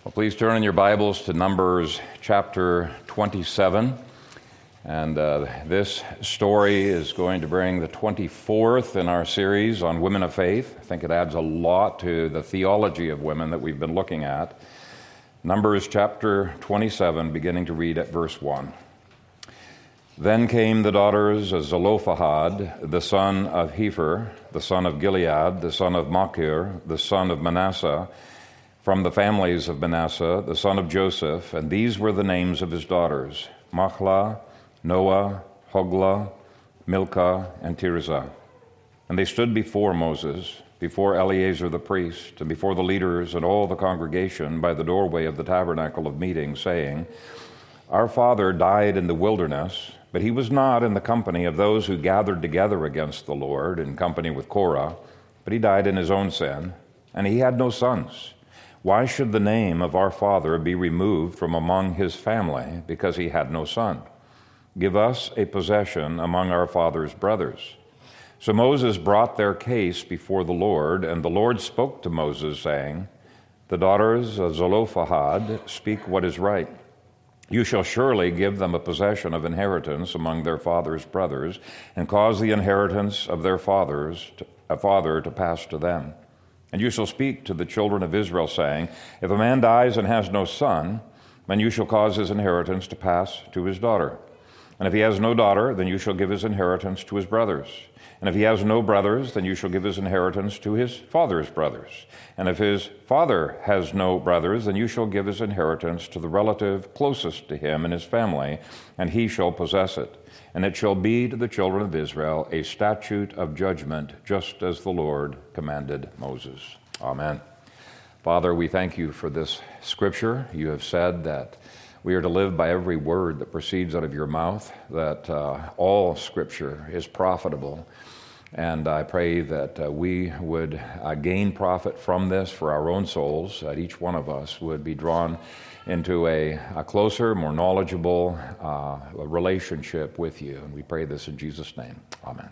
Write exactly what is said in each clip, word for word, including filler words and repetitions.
Well, please turn in your Bibles to Numbers chapter twenty-seven. And uh, this story is going to bring the twenty-fourth in our series on women of faith. I think it adds a lot to the theology of women that we've been looking at. Numbers chapter twenty-seven, beginning to read at verse one. Then came the daughters of Zelophehad, the son of Hepher, the son of Gilead, the son of Machir, the son of Manasseh, from the families of Manasseh, the son of Joseph, and these were the names of his daughters, Machlah, Noah, Hoglah, Milcah, and Tirzah. And they stood before Moses, before Eleazar the priest, and before the leaders and all the congregation by the doorway of the tabernacle of meeting, saying, Our father died in the wilderness, but he was not in the company of those who gathered together against the Lord, in company with Korah, but he died in his own sin, and he had no sons. Why should the name of our father be removed from among his family because he had no son? Give us a possession among our father's brothers. So Moses brought their case before the Lord, and the Lord spoke to Moses, saying, The daughters of Zelophehad speak what is right. You shall surely give them a possession of inheritance among their father's brothers, and cause the inheritance of their fathers to, a father to pass to them. And you shall speak to the children of Israel, saying, If a man dies and has no son, then you shall cause his inheritance to pass to his daughter. And if he has no daughter, then you shall give his inheritance to his brothers. And if he has no brothers, then you shall give his inheritance to his father's brothers. And if his father has no brothers, then you shall give his inheritance to the relative closest to him in his family, and he shall possess it. And it shall be to the children of Israel a statute of judgment, just as the Lord commanded Moses. Amen. Father, we thank you for this scripture. You have said that we are to live by every word that proceeds out of your mouth, that uh, all scripture is profitable. And I pray that uh, we would uh, gain profit from this for our own souls, that each one of us would be drawn into a, a closer, more knowledgeable uh, relationship with you. And we pray this in Jesus' name. Amen.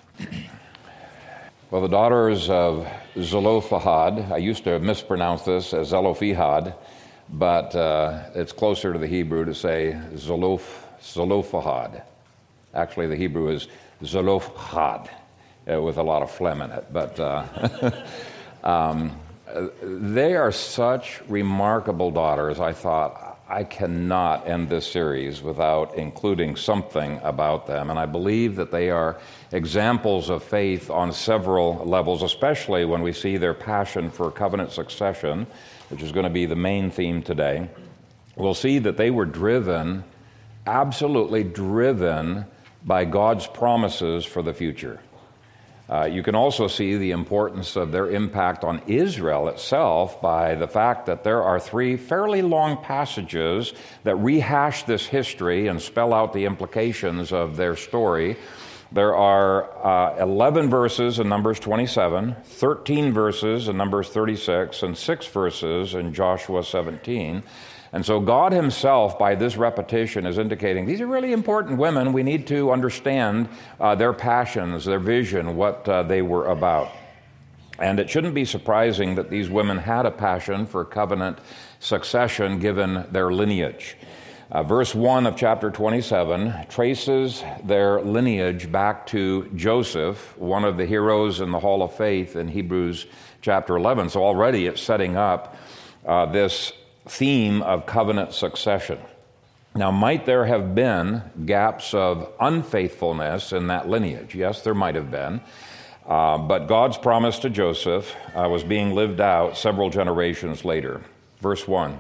Well, the daughters of Zelophehad, I used to mispronounce this as Zelophehad, but uh, it's closer to the Hebrew to say Zeloph, Zelophehad. Actually, the Hebrew is Zelophehad, uh, with a lot of phlegm in it. But uh, um, they are such remarkable daughters. I thought, I cannot end this series without including something about them. And I believe that they are examples of faith on several levels, especially when we see their passion for covenant succession, which is going to be the main theme today. We'll see that they were driven, absolutely driven, by God's promises for the future. Uh, you can also see the importance of their impact on Israel itself by the fact that there are three fairly long passages that rehash this history and spell out the implications of their story. There are uh, eleven verses in Numbers twenty-seven, thirteen verses in Numbers thirty-six, and six verses in Joshua seventeen. And so God himself, by this repetition, is indicating these are really important women. We need to understand uh, their passions, their vision, what uh, they were about. And it shouldn't be surprising that these women had a passion for covenant succession given their lineage. Uh, verse one of chapter twenty-seven traces their lineage back to Joseph, one of the heroes in the Hall of Faith in Hebrews chapter eleven. So already it's setting up uh, this theme of covenant succession. Now, might there have been gaps of unfaithfulness in that lineage? Yes, there might have been. Uh, but God's promise to Joseph uh, was being lived out several generations later. Verse one.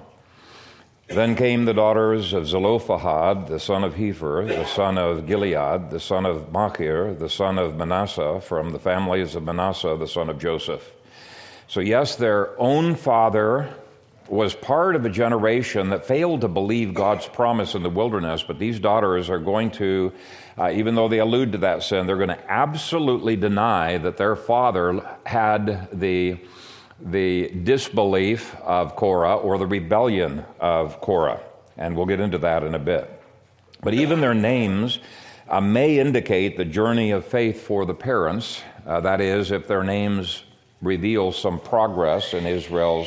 Then came the daughters of Zelophehad, the son of Hepher, the son of Gilead, the son of Machir, the son of Manasseh, from the families of Manasseh, the son of Joseph. So yes, their own father was part of a generation that failed to believe God's promise in the wilderness, but these daughters are going to, uh, even though they allude to that sin, they're going to absolutely deny that their father had the the disbelief of Korah or the rebellion of Korah. And we'll get into that in a bit. But even their names uh, may indicate the journey of faith for the parents. Uh, that is, if their names reveal some progress in Israel's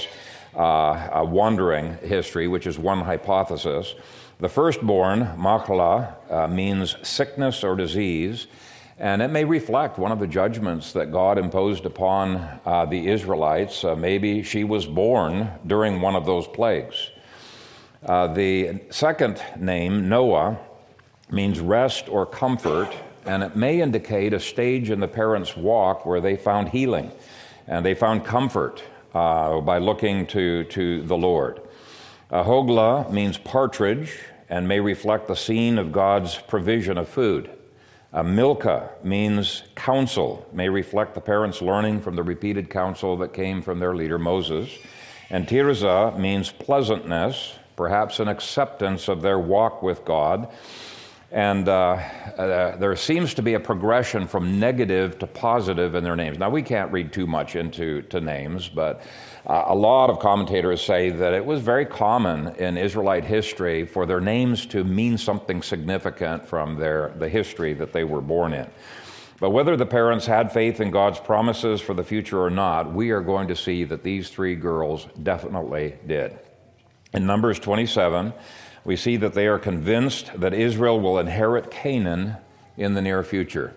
uh, a wandering history, which is one hypothesis. The firstborn, Machlah, uh, means sickness or disease, and it may reflect one of the judgments that God imposed upon uh, the Israelites. Uh, maybe she was born during one of those plagues. Uh, the second name, Noah, means rest or comfort, and it may indicate a stage in the parents' walk where they found healing and they found comfort uh, by looking to, to the Lord. Uh, Hoglah means partridge and may reflect the scene of God's provision of food. Uh, Milcah means counsel, may reflect the parents learning from the repeated counsel that came from their leader Moses. And Tirzah means pleasantness, perhaps an acceptance of their walk with God. And uh, uh, there seems to be a progression from negative to positive in their names. Now, we can't read too much into to names, but uh, a lot of commentators say that it was very common in Israelite history for their names to mean something significant from their the history that they were born in. But whether the parents had faith in God's promises for the future or not, we are going to see that these three girls definitely did. In Numbers twenty-seven, we see that they are convinced that Israel will inherit Canaan in the near future.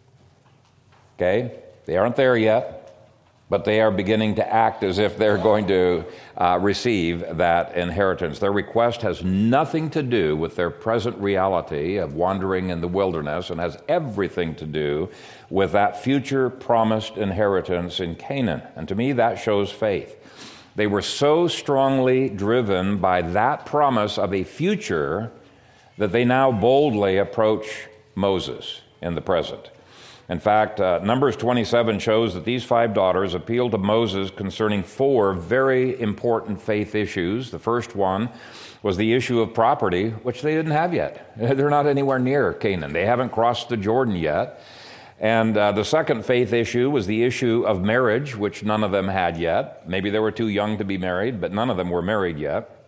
Okay? They aren't there yet, but they are beginning to act as if they're going to uh, receive that inheritance. Their request has nothing to do with their present reality of wandering in the wilderness and has everything to do with that future promised inheritance in Canaan. And to me, that shows faith. They were so strongly driven by that promise of a future that they now boldly approach Moses in the present. In fact, uh, Numbers twenty-seven shows that these five daughters appealed to Moses concerning four very important faith issues. The first one was the issue of property, which they didn't have yet. They're not anywhere near Canaan. They haven't crossed the Jordan yet. And uh, the second faith issue was the issue of marriage, which none of them had yet. Maybe they were too young to be married, but none of them were married yet.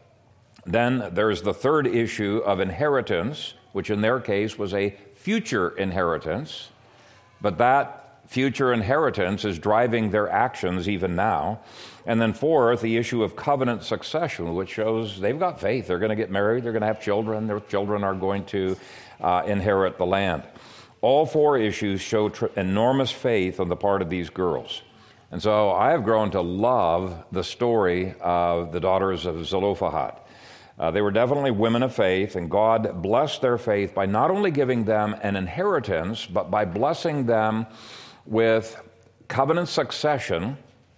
Then there's the third issue of inheritance, which in their case was a future inheritance. But that future inheritance is driving their actions even now. And then fourth, the issue of covenant succession, which shows they've got faith. They're going to get married. They're going to have children. Their children are going to uh, inherit the land. All four issues show tr- enormous faith on the part of these girls. And so I have grown to love the story of the daughters of Zelophehad. Uh, they were definitely women of faith, and God blessed their faith by not only giving them an inheritance, but by blessing them with covenant succession,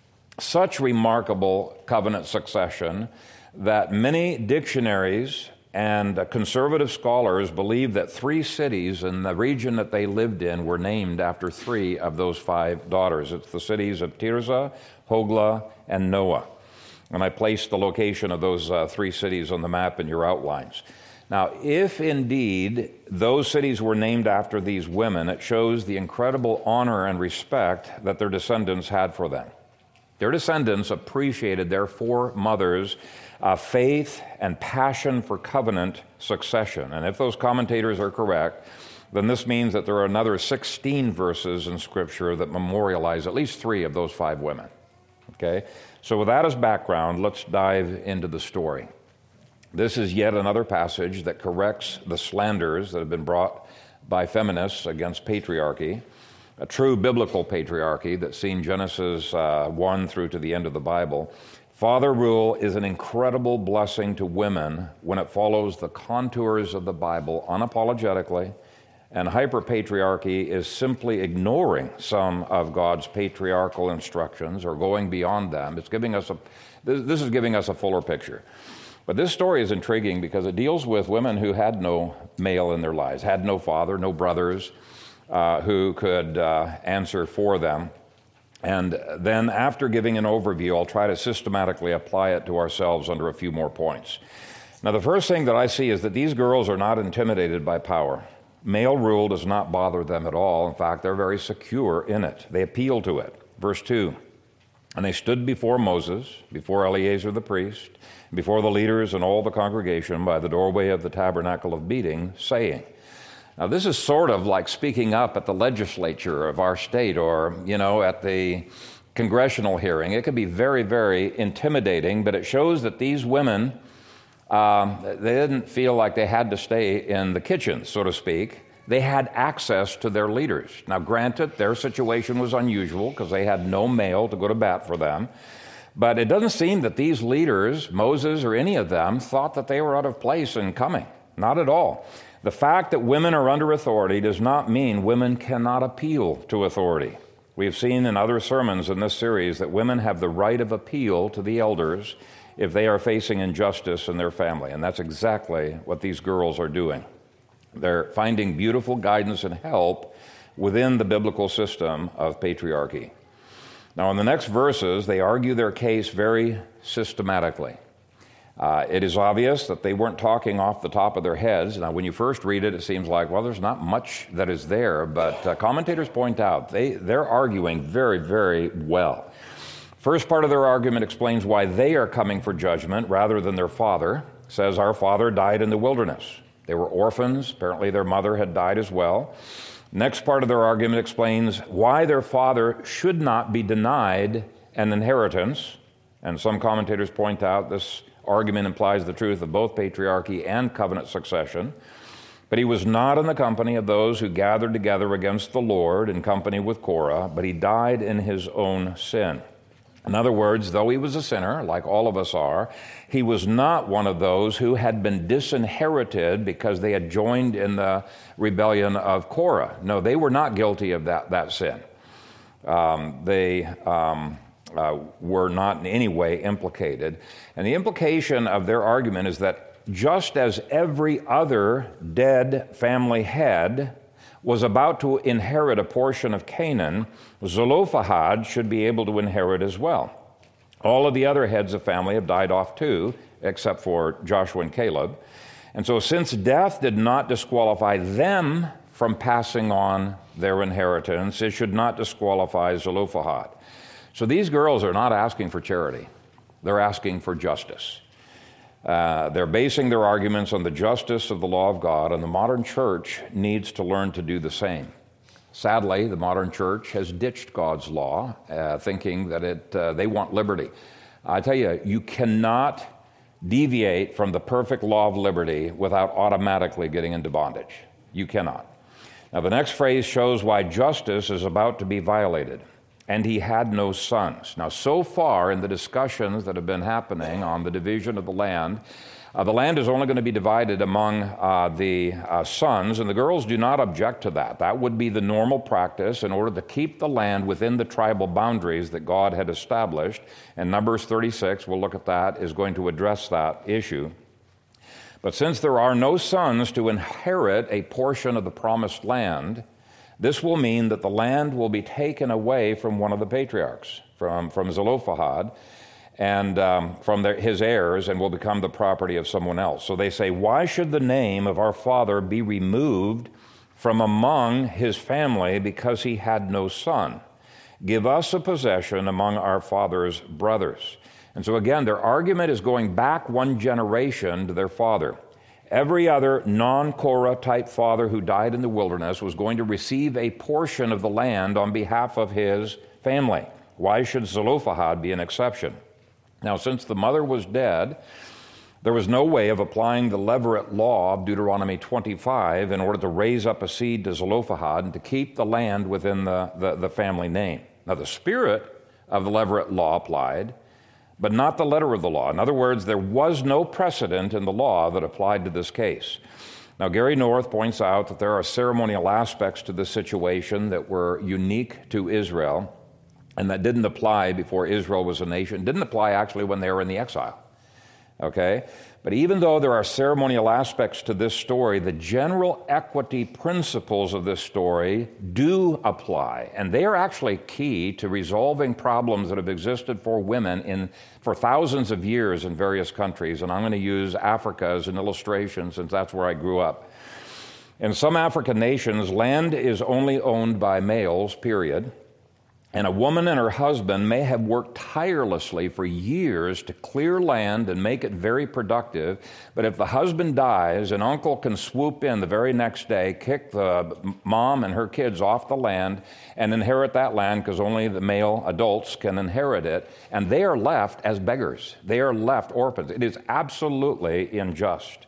such remarkable covenant succession that many dictionaries and uh, conservative scholars believe that three cities in the region that they lived in were named after three of those five daughters. It's the cities of Tirzah, Hoglah, and Noah. And I placed the location of those uh, three cities on the map in your outlines. Now, if indeed those cities were named after these women, it shows the incredible honor and respect that their descendants had for them. Their descendants appreciated their foremothers' uh, faith and passion for covenant succession. And if those commentators are correct, then this means that there are another sixteen verses in Scripture that memorialize at least three of those five women. Okay? So with that as background, let's dive into the story. This is yet another passage that corrects the slanders that have been brought by feminists against patriarchy, a true biblical patriarchy that's seen Genesis uh, one through to the end of the Bible. Father rule is an incredible blessing to women when it follows the contours of the Bible unapologetically, and hyper-patriarchy is simply ignoring some of God's patriarchal instructions or going beyond them. It's giving us a, this is giving us a fuller picture. But this story is intriguing because it deals with women who had no male in their lives, had no father, no brothers uh, who could uh, answer for them. And then after giving an overview, I'll try to systematically apply it to ourselves under a few more points. Now, the first thing that I see is that these girls are not intimidated by power. Male rule does not bother them at all. In fact, they're very secure in it. They appeal to it. Verse two, and they stood before Moses, before Eleazar the priest, before the leaders and all the congregation by the doorway of the tabernacle of meeting, saying. Now, this is sort of like speaking up at the legislature of our state or, you know, at the congressional hearing. It could be very, very intimidating, but it shows that these women, um, they didn't feel like they had to stay in the kitchen, so to speak. They had access to their leaders. Now, granted, their situation was unusual because they had no male to go to bat for them. But it doesn't seem that these leaders, Moses or any of them, thought that they were out of place in coming. Not at all. The fact that women are under authority does not mean women cannot appeal to authority. We have seen in other sermons in this series that women have the right of appeal to the elders if they are facing injustice in their family. And that's exactly what these girls are doing. They're finding beautiful guidance and help within the biblical system of patriarchy. Now, in the next verses, they argue their case very systematically. Uh, it is obvious that they weren't talking off the top of their heads. Now, when you first read it, it seems like, well, there's not much that is there, but uh, commentators point out they, they're arguing very, very well. First part of their argument explains why they are coming for judgment rather than their father. It says, our father died in the wilderness. They were orphans. Apparently, their mother had died as well. Next part of their argument explains why their father should not be denied an inheritance. And some commentators point out this argument implies the truth of both patriarchy and covenant succession. But he was not in the company of those who gathered together against the Lord in company with Korah, but he died in his own sin. In other words, though he was a sinner, like all of us are, he was not one of those who had been disinherited because they had joined in the rebellion of Korah. No, they were not guilty of that, that sin. Um, they um, uh, were not in any way implicated. And the implication of their argument is that just as every other dead family head was about to inherit a portion of Canaan, Zelophehad should be able to inherit as well. All of the other heads of family have died off too, except for Joshua and Caleb. And so since death did not disqualify them from passing on their inheritance, it should not disqualify Zelophehad. So these girls are not asking for charity. They're asking for justice. Uh, they're basing their arguments on the justice of the law of God, and the modern church needs to learn to do the same. Sadly, the modern church has ditched God's law, uh, thinking that it uh, they want liberty. I tell you, you cannot deviate from the perfect law of liberty without automatically getting into bondage. You cannot. Now, the next phrase shows why justice is about to be violated. And he had no sons. Now, so far in the discussions that have been happening on the division of the land, uh, the land is only going to be divided among uh, the uh, sons, and the girls do not object to that. That would be the normal practice in order to keep the land within the tribal boundaries that God had established. And Numbers thirty-six, we'll look at that, is going to address that issue. But since there are no sons to inherit a portion of the promised land, this will mean that the land will be taken away from one of the patriarchs, from, from Zelophehad, and um, from their, his heirs, and will become the property of someone else. So they say, why should the name of our father be removed from among his family because he had no son? Give us a possession among our father's brothers. And so again, their argument is going back one generation to their father. Every other non-Korah type father who died in the wilderness was going to receive a portion of the land on behalf of his family. Why should Zelophehad be an exception? Now, since the mother was dead, there was no way of applying the Levirate law of Deuteronomy twenty-five in order to raise up a seed to Zelophehad and to keep the land within the, the, the family name. Now, the spirit of the Levirate law applied, but not the letter of the law. In other words, there was no precedent in the law that applied to this case. Now, Gary North points out that there are ceremonial aspects to this situation that were unique to Israel and that didn't apply before Israel was a nation. Didn't apply actually when they were in the exile. Okay? But even though there are ceremonial aspects to this story, the general equity principles of this story do apply. And they are actually key to resolving problems that have existed for women in for thousands of years in various countries. And I'm going to use Africa as an illustration since that's where I grew up. In some African nations, land is only owned by males, period. And a woman and her husband may have worked tirelessly for years to clear land and make it very productive, but if the husband dies, an uncle can swoop in the very next day, kick the mom and her kids off the land, and inherit that land because only the male adults can inherit it, and they are left as beggars. They are left orphans. It is absolutely unjust.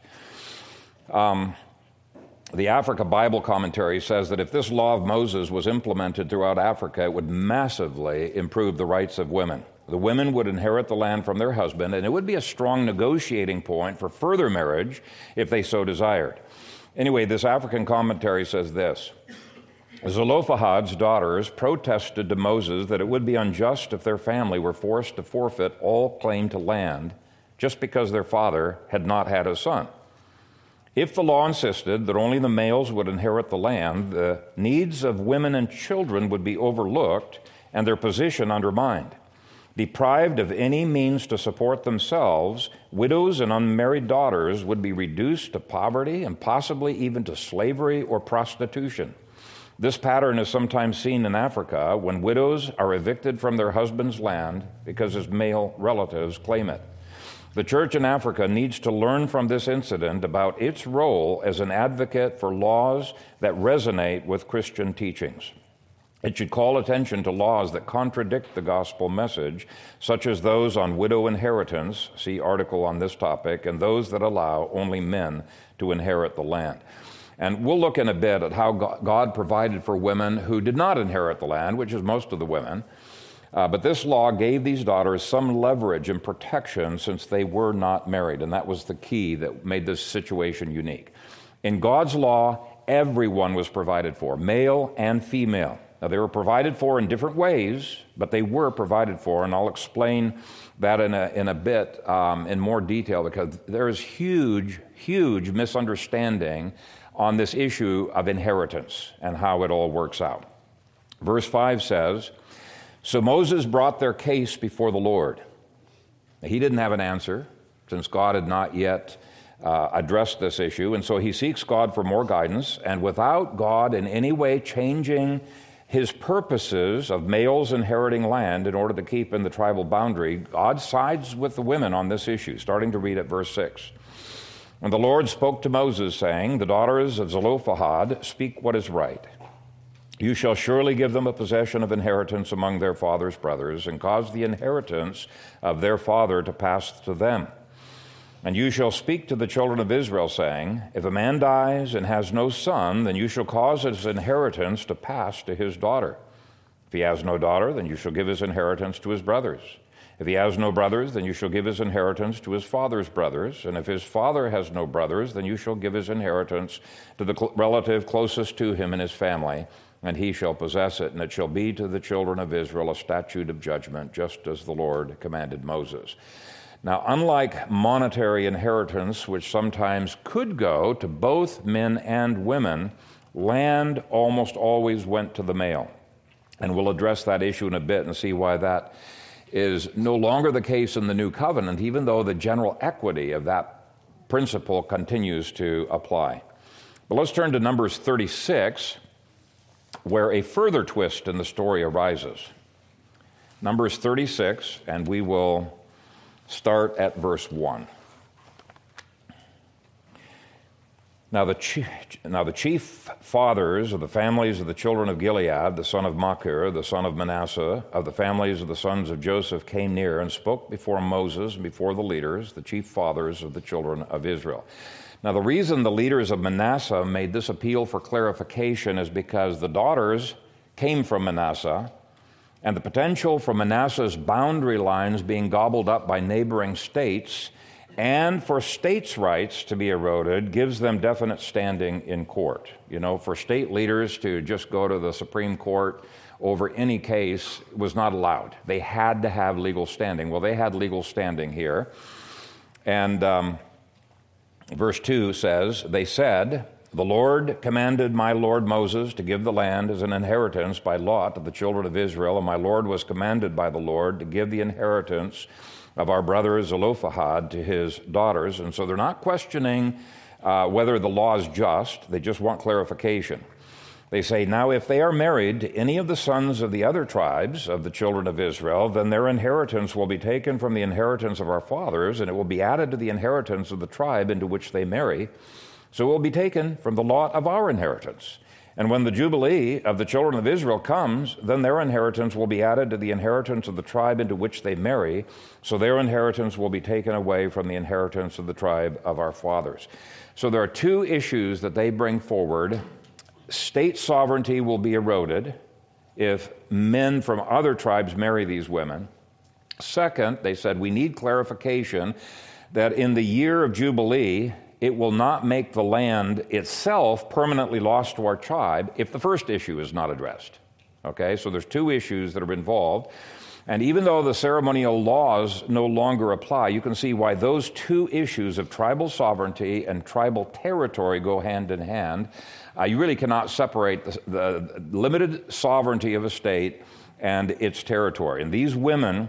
Um, The Africa Bible Commentary says that if this law of Moses was implemented throughout Africa, it would massively improve the rights of women. The women would inherit the land from their husband, and it would be a strong negotiating point for further marriage if they so desired. Anyway, this African commentary says this: Zelophehad's daughters protested to Moses that it would be unjust if their family were forced to forfeit all claim to land just because their father had not had a son. If the law insisted that only the males would inherit the land, the needs of women and children would be overlooked and their position undermined. Deprived of any means to support themselves, widows and unmarried daughters would be reduced to poverty and possibly even to slavery or prostitution. This pattern is sometimes seen in Africa when widows are evicted from their husband's land because his male relatives claim it. The church in Africa needs to learn from this incident about its role as an advocate for laws that resonate with Christian teachings. It should call attention to laws that contradict the gospel message, such as those on widow inheritance, see article on this topic, and those that allow only men to inherit the land. And we'll look in a bit at how God provided for women who did not inherit the land, which is most of the women. Uh, but this law gave these daughters some leverage and protection since they were not married, and that was the key that made this situation unique. In God's law, everyone was provided for, male and female. Now, they were provided for in different ways, but they were provided for, and I'll explain that in a, in a bit um, in more detail, because there is huge, huge misunderstanding on this issue of inheritance and how it all works out. Verse five says, "So Moses brought their case before the Lord." Now, he didn't have an answer, since God had not yet uh, addressed this issue, and so he seeks God for more guidance, and without God in any way changing his purposes of males inheriting land in order to keep in the tribal boundary, God sides with the women on this issue, starting to read at verse six. "And the Lord spoke to Moses, saying, The daughters of Zelophehad speak what is right. You shall surely give them a possession of inheritance among their father's brothers, and cause the inheritance of their father to pass to them. And you shall speak to the children of Israel, saying, If a man dies and has no son, then you shall cause his inheritance to pass to his daughter. If he has no daughter, then you shall give his inheritance to his brothers. If he has no brothers, then you shall give his inheritance to his father's brothers. And if his father has no brothers, then you shall give his inheritance to the cl- relative closest to him in his family, and he shall possess it. And it shall be to the children of Israel a statute of judgment, just as the Lord commanded Moses." Now, unlike monetary inheritance, which sometimes could go to both men and women, land almost always went to the male. And we'll address that issue in a bit and see why that is no longer the case in the New Covenant, even though the general equity of that principle continues to apply. But let's turn to Numbers thirty-six, where a further twist in the story arises. Numbers thirty-six, and we will start at verse one. Now the, chief, now the chief fathers of the families of the children of Gilead, the son of Machir, the son of Manasseh, of the families of the sons of Joseph, came near and spoke before Moses and before the leaders, the chief fathers of the children of Israel. Now the reason the leaders of Manasseh made this appeal for clarification is because the daughters came from Manasseh, and the potential for Manasseh's boundary lines being gobbled up by neighboring states and for states' rights to be eroded gives them definite standing in court. You know, for state leaders to just go to the Supreme Court over any case was not allowed. They had to have legal standing. Well, they had legal standing here. And um, verse two says, "They said, The Lord commanded my Lord Moses to give the land as an inheritance by lot to the children of Israel, and my Lord was commanded by the Lord to give the inheritance of our brother Zelophehad to his daughters." And so they're not questioning uh, whether the law is just, they just want clarification. They say, now if they are married to any of the sons of the other tribes of the children of Israel, then their inheritance will be taken from the inheritance of our fathers, and it will be added to the inheritance of the tribe into which they marry. So it will be taken from the lot of our inheritance. And when the Jubilee of the children of Israel comes, then their inheritance will be added to the inheritance of the tribe into which they marry. So their inheritance will be taken away from the inheritance of the tribe of our fathers. So there are two issues that they bring forward. State sovereignty will be eroded if men from other tribes marry these women. Second, they said we need clarification that in the year of Jubilee, it will not make the land itself permanently lost to our tribe if the first issue is not addressed. Okay, so there's two issues that are involved. And even though the ceremonial laws no longer apply, you can see why those two issues of tribal sovereignty and tribal territory go hand in hand. Uh, you really cannot separate the, the limited sovereignty of a state and its territory. And these women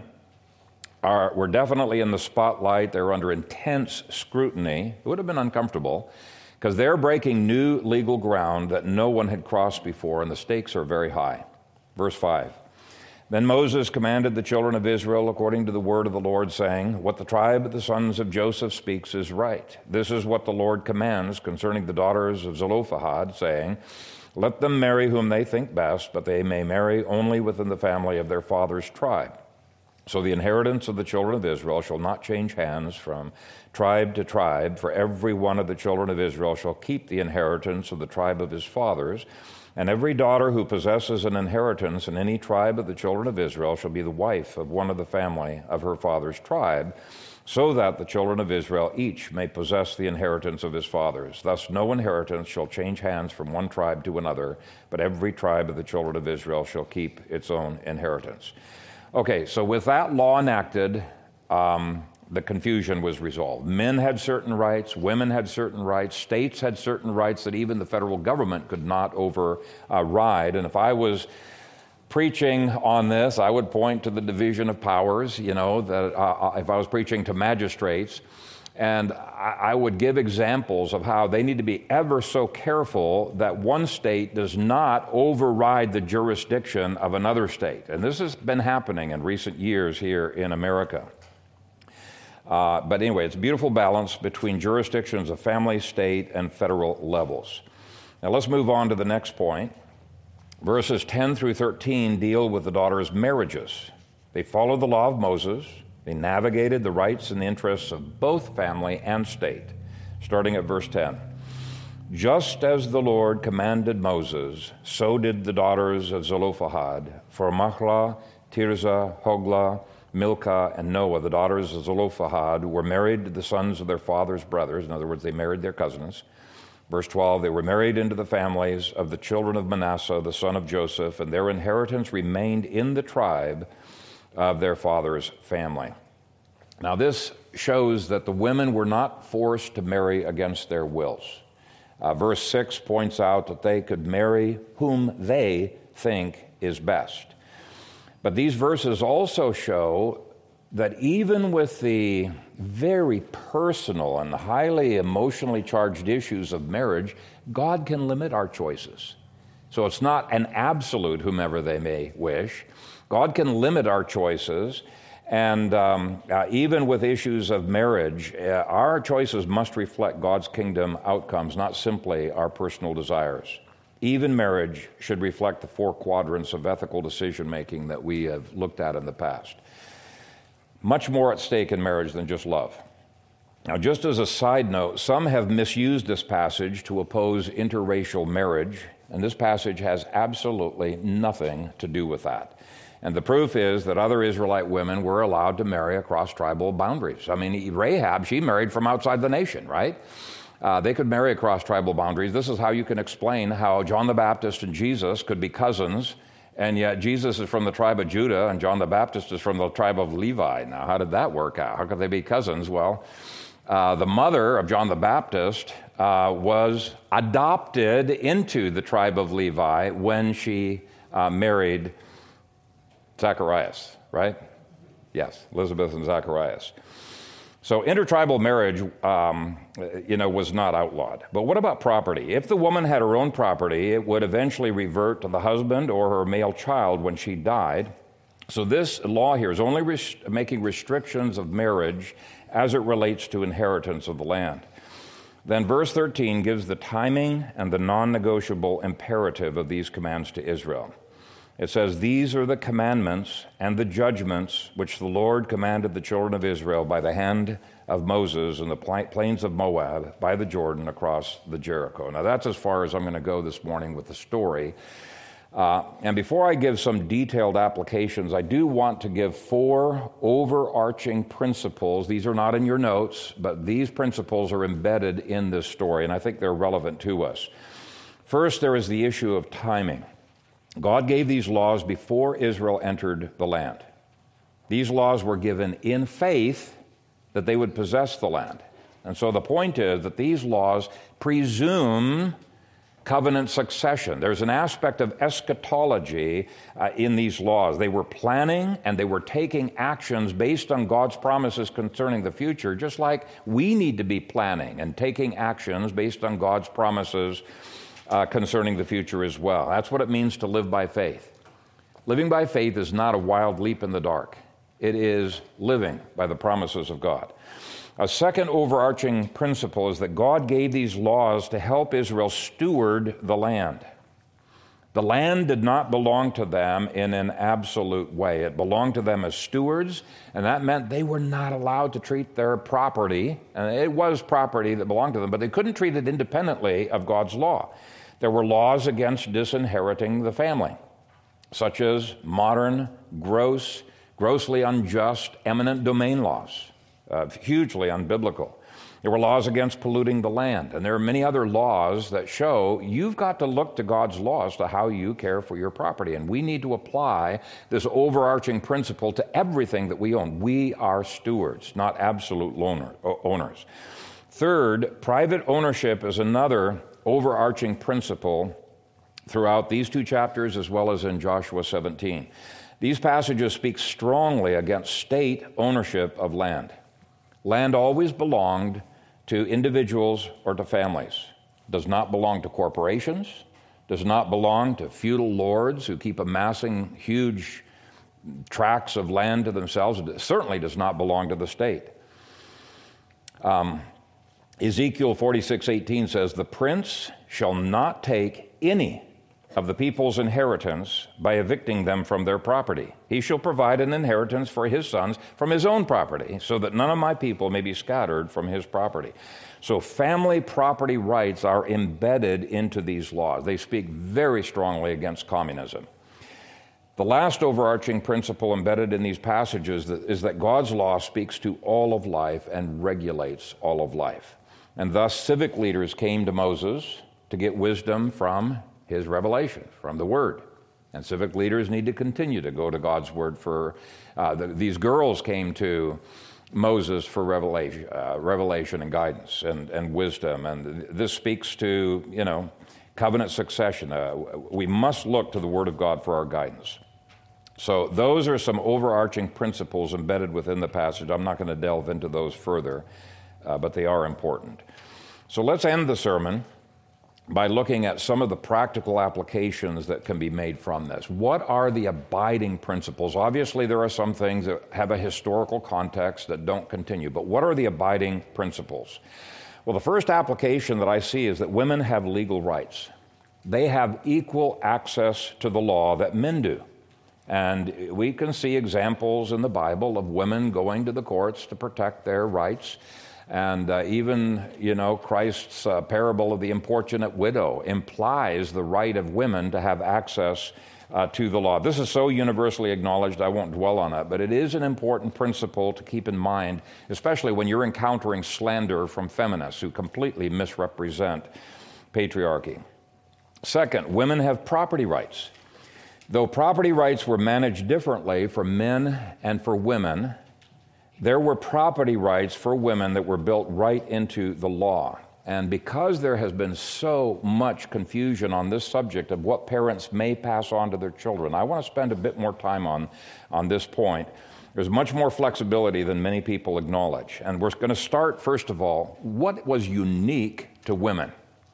are, were definitely in the spotlight. They were under intense scrutiny. It would have been uncomfortable because they're breaking new legal ground that no one had crossed before, and the stakes are very high. Verse five. Then Moses commanded the children of Israel according to the word of the Lord, saying, what the tribe of the sons of Joseph speaks is right. This is what the Lord commands concerning the daughters of Zelophehad, saying, let them marry whom they think best, but they may marry only within the family of their father's tribe. So the inheritance of the children of Israel shall not change hands from tribe to tribe, for every one of the children of Israel shall keep the inheritance of the tribe of his fathers. And every daughter who possesses an inheritance in any tribe of the children of Israel shall be the wife of one of the family of her father's tribe, so that the children of Israel each may possess the inheritance of his fathers. Thus no inheritance shall change hands from one tribe to another, but every tribe of the children of Israel shall keep its own inheritance. Okay, so with that law enacted, um, the confusion was resolved. Men had certain rights, women had certain rights, states had certain rights that even the federal government could not override. And if I was preaching on this, I would point to the division of powers, you know, that uh, if I was preaching to magistrates, and I, I would give examples of how they need to be ever so careful that one state does not override the jurisdiction of another state. And this has been happening in recent years here in America. Uh, but anyway, it's a beautiful balance between jurisdictions of family, state, and federal levels. Now let's move on to the next point. Verses ten through thirteen deal with the daughters' marriages. They followed the law of Moses. They navigated the rights and the interests of both family and state. Starting at verse ten. Just as the Lord commanded Moses, so did the daughters of Zelophehad, for Mahlah, Tirzah, Hoglah, Milcah, and Noah, the daughters of Zelophehad, were married to the sons of their father's brothers. In other words, they married their cousins. Verse twelve, they were married into the families of the children of Manasseh, the son of Joseph, and their inheritance remained in the tribe of their father's family. Now, this shows that the women were not forced to marry against their wills. Uh, verse six points out that they could marry whom they think is best. But these verses also show that even with the very personal and highly emotionally charged issues of marriage, God can limit our choices. So it's not an absolute whomever they may wish. God can limit our choices, and um, uh, even with issues of marriage, uh, our choices must reflect God's kingdom outcomes, not simply our personal desires. Even marriage should reflect the four quadrants of ethical decision-making that we have looked at in the past. Much more at stake in marriage than just love. Now, just as a side note, some have misused this passage to oppose interracial marriage, and this passage has absolutely nothing to do with that. And the proof is that other Israelite women were allowed to marry across tribal boundaries. I mean, Rahab, she married from outside the nation, right? Uh, they could marry across tribal boundaries. This is how you can explain how John the Baptist and Jesus could be cousins, and yet Jesus is from the tribe of Judah and John the Baptist is from the tribe of Levi. Now, how did that work out? How could they be cousins? Well, uh, the mother of John the Baptist uh, was adopted into the tribe of Levi when she uh, married Zacharias, right? Yes, Elizabeth and Zacharias. So intertribal marriage, um, you know, was not outlawed. But what about property? If the woman had her own property, it would eventually revert to the husband or her male child when she died. So this law here is only res- making restrictions of marriage as it relates to inheritance of the land. Then verse thirteen gives the timing and the non-negotiable imperative of these commands to Israel. It says, "These are the commandments and the judgments which the Lord commanded the children of Israel by the hand of Moses in the plains of Moab by the Jordan across the Jericho." Now that's as far as I'm going to go this morning with the story. Uh, and before I give some detailed applications, I do want to give four overarching principles. These are not in your notes, but these principles are embedded in this story, and I think they're relevant to us. First, there is the issue of timing. God gave these laws before Israel entered the land. These laws were given in faith that they would possess the land. And so the point is that these laws presume covenant succession. There's an aspect of eschatology uh, in these laws. They were planning and they were taking actions based on God's promises concerning the future, just like we need to be planning and taking actions based on God's promises Uh, concerning the future as well. That's what it means to live by faith. Living by faith is not a wild leap in the dark. It is living by the promises of God. A second overarching principle is that God gave these laws to help Israel steward the land. The land did not belong to them in an absolute way. It belonged to them as stewards, and that meant they were not allowed to treat their property, and it was property that belonged to them, but they couldn't treat it independently of God's law. There were laws against disinheriting the family, such as modern, gross, grossly unjust, eminent domain laws, uh, hugely unbiblical. There were laws against polluting the land, and there are many other laws that show you've got to look to God's laws to how you care for your property, and we need to apply this overarching principle to everything that we own. We are stewards, not absolute loaner, owners. Third, private ownership is another overarching principle throughout these two chapters as well as in Joshua seventeen. These passages speak strongly against state ownership of land. Land always belonged to individuals or to families. Does not belong to corporations, does not belong to feudal lords who keep amassing huge tracts of land to themselves. It certainly does not belong to the state. Um, Ezekiel forty-six eighteen says, "The prince shall not take any of the people's inheritance by evicting them from their property. He shall provide an inheritance for his sons from his own property, so that none of my people may be scattered from his property." So family property rights are embedded into these laws. They speak very strongly against communism. The last overarching principle embedded in these passages is that God's law speaks to all of life and regulates all of life. And thus civic leaders came to Moses to get wisdom from his revelation, from the Word. And civic leaders need to continue to go to God's Word for, uh, the, these girls came to Moses for revelation, uh, revelation and guidance and, and wisdom. And this speaks to, you know, covenant succession. Uh, we must look to the Word of God for our guidance. So those are some overarching principles embedded within the passage. I'm not going to delve into those further, uh, but they are important. So let's end the sermon by looking at some of the practical applications that can be made from this. What are the abiding principles? Obviously, there are some things that have a historical context that don't continue, but what are the abiding principles? Well, the first application that I see is that women have legal rights. They have equal access to the law that men do. And we can see examples in the Bible of women going to the courts to protect their rights. And uh, even, you know, Christ's uh, parable of the importunate widow implies the right of women to have access uh, to the law. This is so universally acknowledged, I won't dwell on it, but it is an important principle to keep in mind, especially when you're encountering slander from feminists who completely misrepresent patriarchy. Second, women have property rights. Though property rights were managed differently for men and for women, there were property rights for women that were built right into the law. And because there has been so much confusion on this subject of what parents may pass on to their children, I want to spend a bit more time on, on this point. There's much more flexibility than many people acknowledge. And we're going to start, first of all, what was unique to women?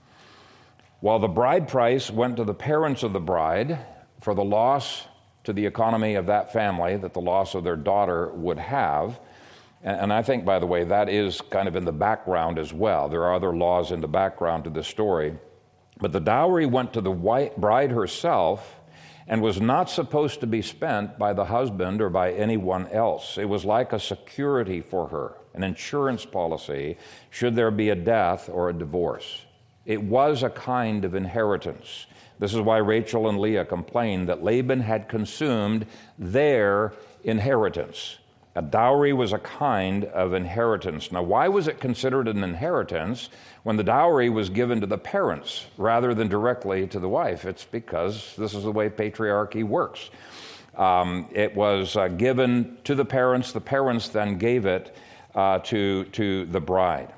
While the bride price went to the parents of the bride for the loss to the economy of that family that the loss of their daughter would have, and I think, by the way, that is kind of in the background as well. There are other laws in the background to this story. But the dowry went to the bride herself and was not supposed to be spent by the husband or by anyone else. It was like a security for her, an insurance policy, should there be a death or a divorce. It was a kind of inheritance. This is why Rachel and Leah complained that Laban had consumed their inheritance. A dowry was a kind of inheritance. Now, why was it considered an inheritance when the dowry was given to the parents rather than directly to the wife? It's because this is the way patriarchy works. Um, it was uh, given to the parents. The parents then gave it uh, to, to the bride.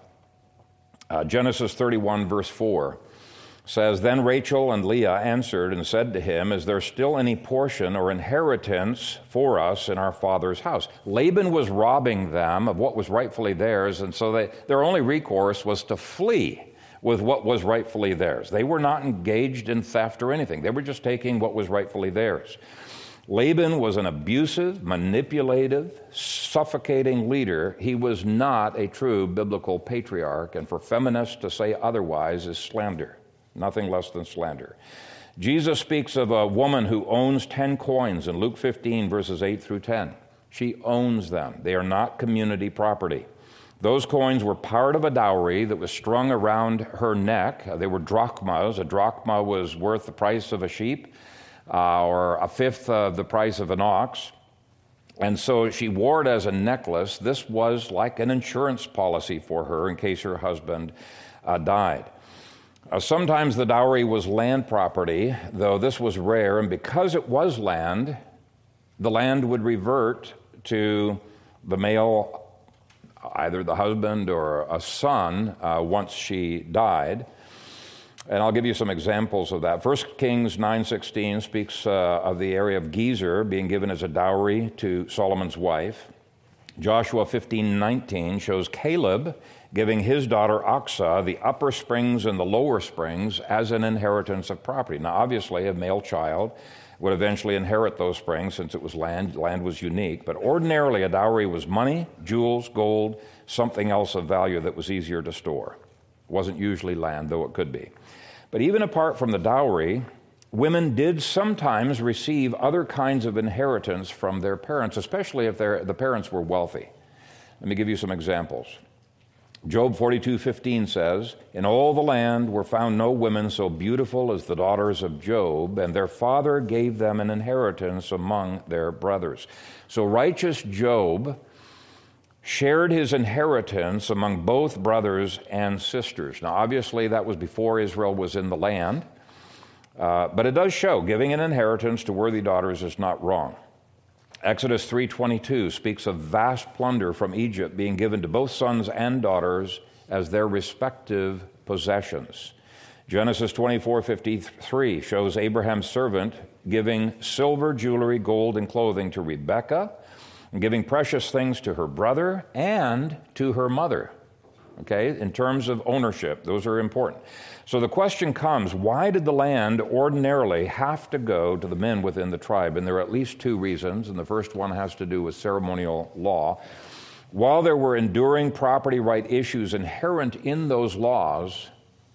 Uh, Genesis thirty-one, verse four says, "Then Rachel and Leah answered and said to him, 'Is there still any portion or inheritance for us in our father's house?'" Laban was robbing them of what was rightfully theirs, and so they, their only recourse was to flee with what was rightfully theirs. They were not engaged in theft or anything. They were just taking what was rightfully theirs. Laban was an abusive, manipulative, suffocating leader. He was not a true biblical patriarch, and for feminists to say otherwise is slander. Nothing less than slander. Jesus speaks of a woman who owns ten coins in Luke fifteen, verses eight through ten. She owns them. They are not community property. Those coins were part of a dowry that was strung around her neck. They were drachmas. A drachma was worth the price of a sheep, uh, or a fifth of the price of an ox. And so she wore it as a necklace. This was like an insurance policy for her in case her husband uh, died. Uh, sometimes the dowry was land property, though this was rare, and because it was land, the land would revert to the male, either the husband or a son, uh, once she died. And I'll give you some examples of that. First Kings nine sixteen speaks uh, of the area of Gezer being given as a dowry to Solomon's wife. Joshua fifteen nineteen shows Caleb giving his daughter Aksah the upper springs and the lower springs as an inheritance of property. Now, obviously, a male child would eventually inherit those springs since it was land. Land was unique. But ordinarily, a dowry was money, jewels, gold, something else of value that was easier to store. It wasn't usually land, though it could be. But even apart from the dowry, women did sometimes receive other kinds of inheritance from their parents, especially if the parents were wealthy. Let me give you some examples. Job forty-two fifteen says, "In all the land were found no women so beautiful as the daughters of Job, and their father gave them an inheritance among their brothers." So righteous Job shared his inheritance among both brothers and sisters. Now, obviously, that was before Israel was in the land, uh, but it does show giving an inheritance to worthy daughters is not wrong. Exodus three twenty-two speaks of vast plunder from Egypt being given to both sons and daughters as their respective possessions. Genesis twenty-four fifty-three shows Abraham's servant giving silver, jewelry, gold, and clothing to Rebekah, and giving precious things to her brother and to her mother. Okay, in terms of ownership, those are important. So the question comes, why did the land ordinarily have to go to the men within the tribe? And there are at least two reasons, and the first one has to do with ceremonial law. While there were enduring property right issues inherent in those laws,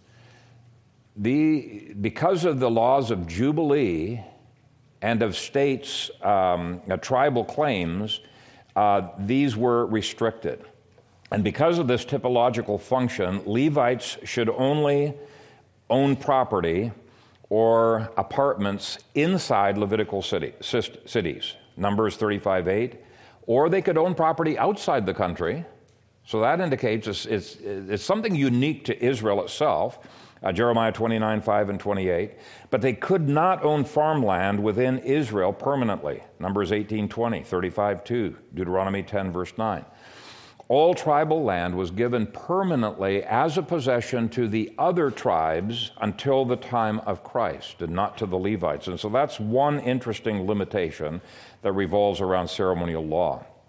the, because of the laws of Jubilee and of states' um, uh, tribal claims, uh, these were restricted. And because of this typological function, Levites should only own property or apartments inside Levitical city, cities, Numbers thirty-five eight, or they could own property outside the country. So that indicates it's, it's, it's something unique to Israel itself, uh, Jeremiah twenty-nine five and twenty-eight, but they could not own farmland within Israel permanently, Numbers eighteen twenty, thirty-five two, Deuteronomy ten verse nine. All tribal land was given permanently as a possession to the other tribes until the time of Christ, and not to the Levites. And so that's one interesting limitation that revolves around ceremonial law.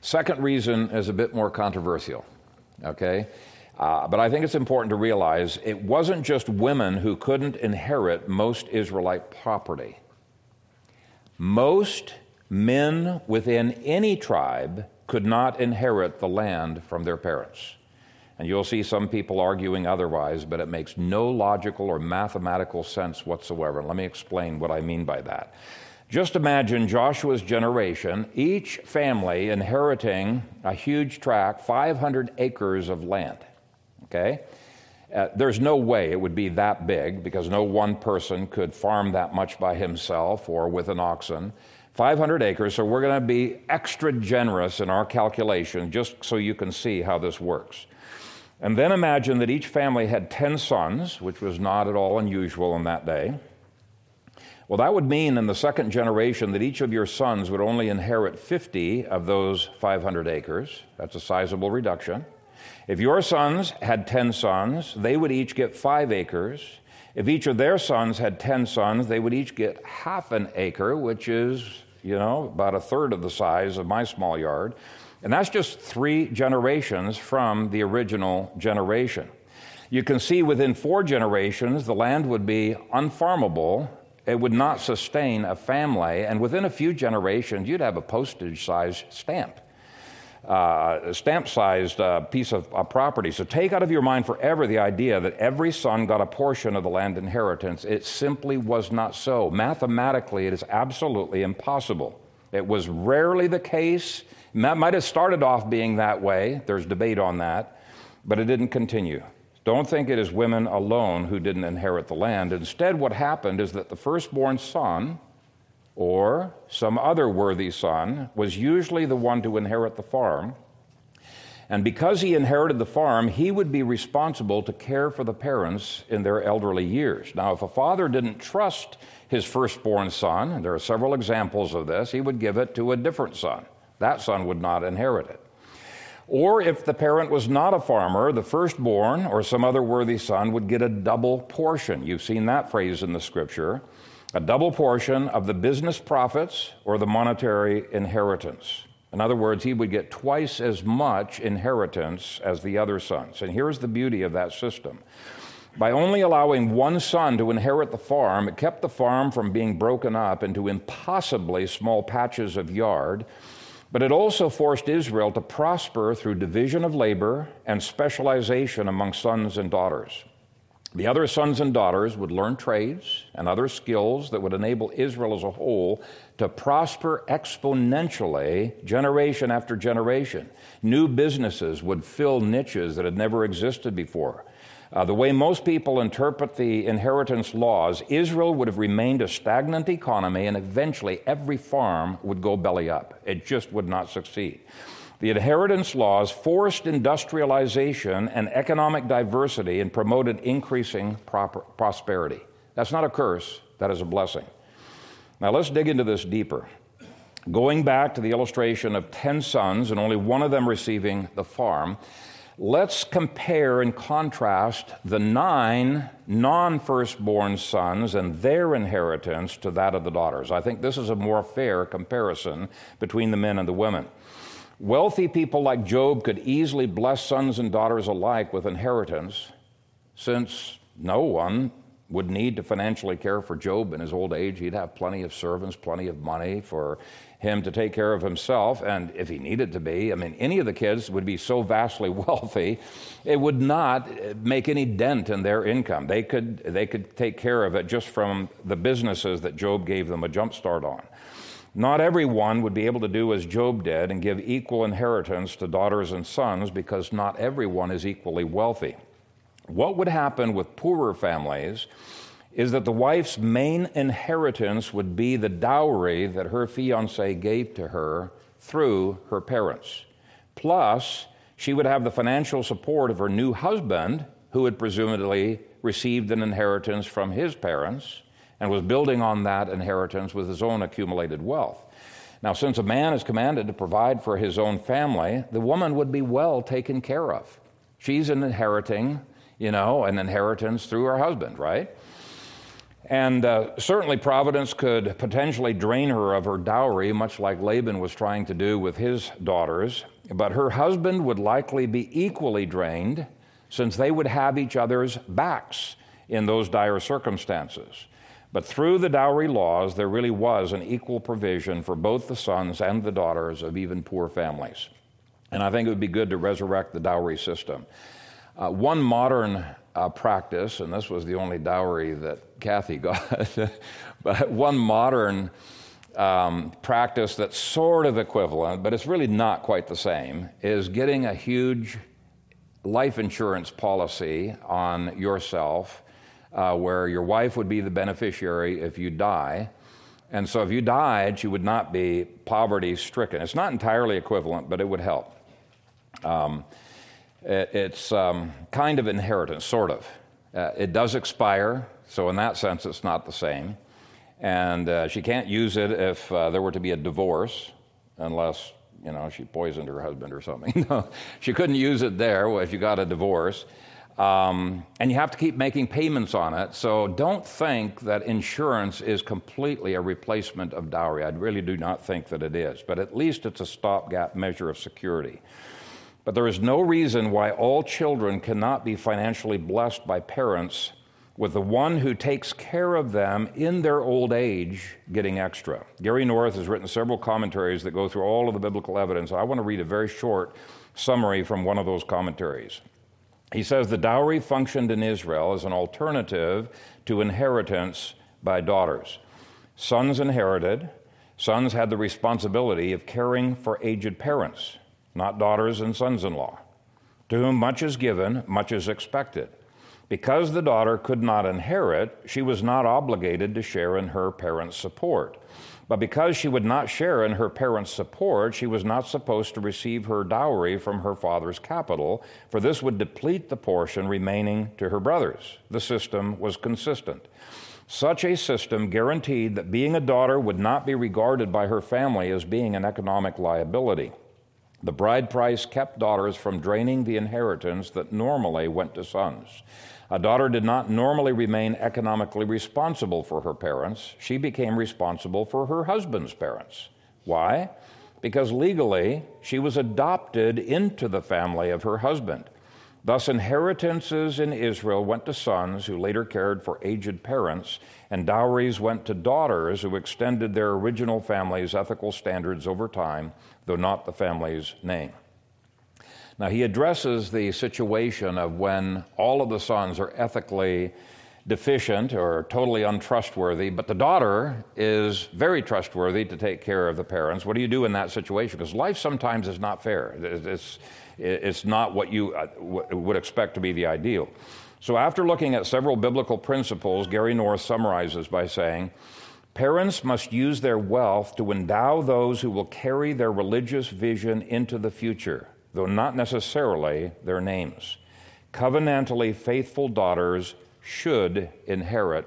Second reason is a bit more controversial, okay? Uh, but I think it's important to realize it wasn't just women who couldn't inherit most Israelite property. Most men within any tribe could not inherit the land from their parents. And you'll see some people arguing otherwise, but it makes no logical or mathematical sense whatsoever. Let me explain what I mean by that. Just imagine Joshua's generation, each family inheriting a huge tract, five hundred acres of land. Okay? Uh, there's no way it would be that big because no one person could farm that much by himself or with an oxen. five hundred acres, so we're going to be extra generous in our calculation just so you can see how this works. And then imagine that each family had ten sons, which was not at all unusual in that day. Well, that would mean in the second generation that each of your sons would only inherit fifty of those five hundred acres. That's a sizable reduction. If your sons had ten sons, they would each get five acres. If each of their sons had ten sons, they would each get half an acre, which is, you know, about a third of the size of my small yard. And that's just three generations from the original generation. You can see within four generations, the land would be unfarmable. It would not sustain a family. And within a few generations, you'd have a postage-sized stamp. Uh, a stamp-sized uh, piece of uh, property. So take out of your mind forever the idea that every son got a portion of the land inheritance. It simply was not so. Mathematically, it is absolutely impossible. It was rarely the case. It might have started off being that way. There's debate on that, but it didn't continue. Don't think it is women alone who didn't inherit the land. Instead, what happened is that the firstborn son or some other worthy son was usually the one to inherit the farm. And because he inherited the farm, he would be responsible to care for the parents in their elderly years. Now, if a father didn't trust his firstborn son, and there are several examples of this, he would give it to a different son. That son would not inherit it. Or if the parent was not a farmer, the firstborn or some other worthy son would get a double portion. You've seen that phrase in the scripture. A double portion of the business profits or the monetary inheritance. In other words, he would get twice as much inheritance as the other sons. And here's the beauty of that system. By only allowing one son to inherit the farm, it kept the farm from being broken up into impossibly small patches of yard, but it also forced Israel to prosper through division of labor and specialization among sons and daughters. The other sons and daughters would learn trades and other skills that would enable Israel as a whole to prosper exponentially generation after generation. New businesses would fill niches that had never existed before. Uh, the way most people interpret the inheritance laws, Israel would have remained a stagnant economy, and eventually every farm would go belly up. It just would not succeed. The inheritance laws forced industrialization and economic diversity and promoted increasing proper prosperity. That's not a curse, that is a blessing. Now let's dig into this deeper. Going back to the illustration of ten sons and only one of them receiving the farm, let's compare and contrast the nine non-firstborn sons and their inheritance to that of the daughters. I think this is a more fair comparison between the men and the women. Wealthy people like Job could easily bless sons and daughters alike with inheritance, since no one would need to financially care for Job in his old age. He'd have plenty of servants, plenty of money for him to take care of himself, and if he needed to be, I mean, any of the kids would be so vastly wealthy, it would not make any dent in their income. They could, they could take care of it just from the businesses that Job gave them a jump start on. Not everyone would be able to do as Job did and give equal inheritance to daughters and sons, because not everyone is equally wealthy. What would happen with poorer families is that the wife's main inheritance would be the dowry that her fiancé gave to her through her parents. Plus, she would have the financial support of her new husband, who had presumably received an inheritance from his parents and was building on that inheritance with his own accumulated wealth. Now, since a man is commanded to provide for his own family, the woman would be well taken care of. She's inheriting, you know, an inheritance through her husband, right? And uh, certainly Providence could potentially drain her of her dowry, much like Laban was trying to do with his daughters. But her husband would likely be equally drained, since they would have each other's backs in those dire circumstances. But through the dowry laws, there really was an equal provision for both the sons and the daughters of even poor families. And I think it would be good to resurrect the dowry system. Uh, one modern uh, practice, and this was the only dowry that Kathy got, but one modern um, practice that's sort of equivalent, but it's really not quite the same, is getting a huge life insurance policy on yourself, uh, where your wife would be the beneficiary if you die. And so if you died, she would not be poverty-stricken. It's not entirely equivalent, but it would help. Um, it, it's um, kind of inheritance, sort of. Uh, it does expire, so in that sense, it's not the same. And uh, she can't use it if uh, there were to be a divorce, unless, you know, she poisoned her husband or something. No, she couldn't use it there if you got a divorce. Um, and you have to keep making payments on it. So don't think that insurance is completely a replacement of dowry. I really do not think that it is. But at least it's a stopgap measure of security. But there is no reason why all children cannot be financially blessed by parents, with the one who takes care of them in their old age getting extra. Gary North has written several commentaries that go through all of the biblical evidence. I want to read a very short summary from one of those commentaries. He says, the dowry functioned in Israel as an alternative to inheritance by daughters. Sons inherited. Sons had the responsibility of caring for aged parents, not daughters and sons-in-law. To whom much is given, much is expected. Because the daughter could not inherit, she was not obligated to share in her parents' support. But because she would not share in her parents' support, she was not supposed to receive her dowry from her father's capital, for this would deplete the portion remaining to her brothers. The system was consistent. Such a system guaranteed that being a daughter would not be regarded by her family as being an economic liability. The bride price kept daughters from draining the inheritance that normally went to sons. A daughter did not normally remain economically responsible for her parents. She became responsible for her husband's parents. Why? Because legally, she was adopted into the family of her husband. Thus, inheritances in Israel went to sons who later cared for aged parents, and dowries went to daughters who extended their original family's ethical standards over time, though not the family's name. Now, he addresses the situation of when all of the sons are ethically deficient or totally untrustworthy, but the daughter is very trustworthy to take care of the parents. What do you do in that situation? Because life sometimes is not fair. It's, it's not what you would expect to be the ideal. So after looking at several biblical principles, Gary North summarizes by saying, parents must use their wealth to endow those who will carry their religious vision into the future, though not necessarily their names. Covenantally faithful daughters should inherit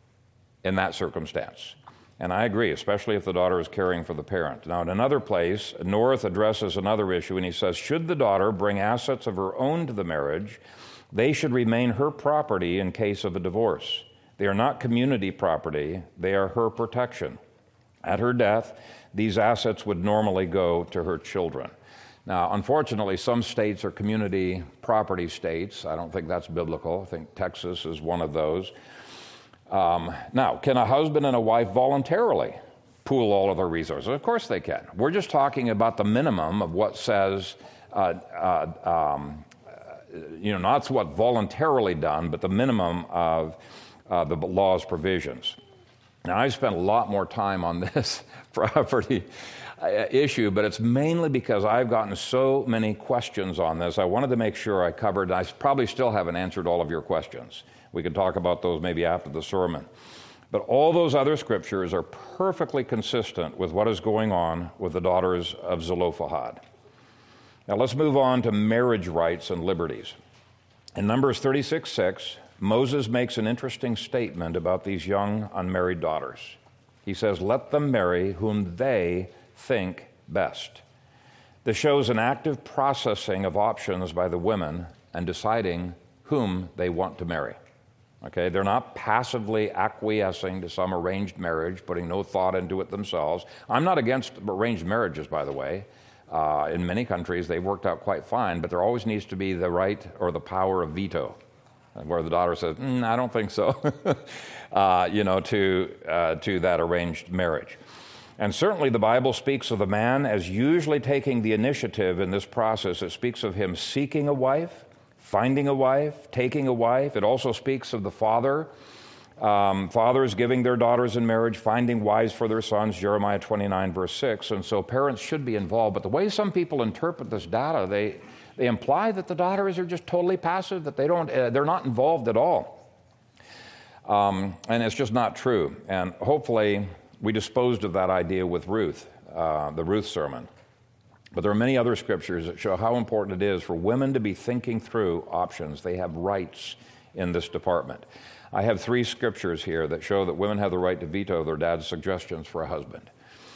in that circumstance. And I agree, especially if the daughter is caring for the parent. Now, in another place, North addresses another issue, and he says, should the daughter bring assets of her own to the marriage, they should remain her property in case of a divorce. They are not community property, they are her protection. At her death, these assets would normally go to her children. Now, unfortunately, some states are community property states. I don't think that's biblical. I think Texas is one of those. Um, now, can a husband and a wife voluntarily pool all of their resources? Of course they can. We're just talking about the minimum of what says, uh, uh, um, you know, not what voluntarily done, but the minimum of uh, the law's provisions. Now, I spent a lot more time on this property issue, but it's mainly because I've gotten so many questions on this. I wanted to make sure I covered, and I probably still haven't answered all of your questions. We can talk about those maybe after the sermon. But all those other scriptures are perfectly consistent with what is going on with the daughters of Zelophehad. Now let's move on to marriage rights and liberties. In Numbers thirty-six six, Moses makes an interesting statement about these young unmarried daughters. He says, let them marry whom they think best. This shows an active processing of options by the women and deciding whom they want to marry. Okay, they're not passively acquiescing to some arranged marriage, putting no thought into it themselves. I'm not against arranged marriages, by the way. Uh, in many countries, they've worked out quite fine, but there always needs to be the right or the power of veto, where the daughter says, mm, I don't think so, uh, you know, to, uh, to that arranged marriage. And certainly the Bible speaks of the man as usually taking the initiative in this process. It speaks of him seeking a wife, finding a wife, taking a wife. It also speaks of the father, um, fathers giving their daughters in marriage, finding wives for their sons, Jeremiah twenty-nine, verse six. And so parents should be involved. But the way some people interpret this data, they, they imply that the daughters are just totally passive, that they don't, uh, they're not involved at all. Um, and it's just not true. And hopefully we disposed of that idea with Ruth, uh, the Ruth sermon. But there are many other scriptures that show how important it is for women to be thinking through options. They have rights in this department. I have three scriptures here that show that women have the right to veto their dad's suggestions for a husband.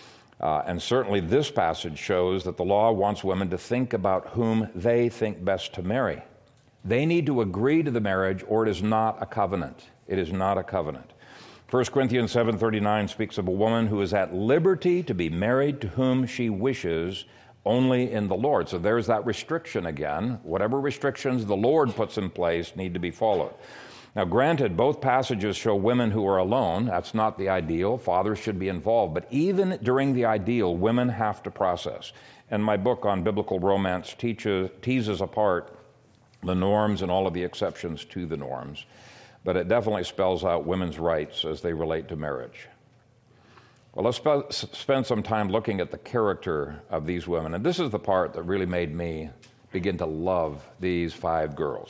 Uh, and certainly this passage shows that the law wants women to think about whom they think best to marry. They need to agree to the marriage, or it is not a covenant. It is not a covenant. First Corinthians seven thirty-nine speaks of a woman who is at liberty to be married to whom she wishes, only in the Lord. So there's that restriction again. Whatever restrictions the Lord puts in place need to be followed. Now, granted, both passages show women who are alone. That's not the ideal. Fathers should be involved. But even during the ideal, women have to process. And my book on biblical romance teaches, teases apart the norms and all of the exceptions to the norms. But it definitely spells out women's rights as they relate to marriage. Well, let's sp- spend some time looking at the character of these women. And this is the part that really made me begin to love these five girls.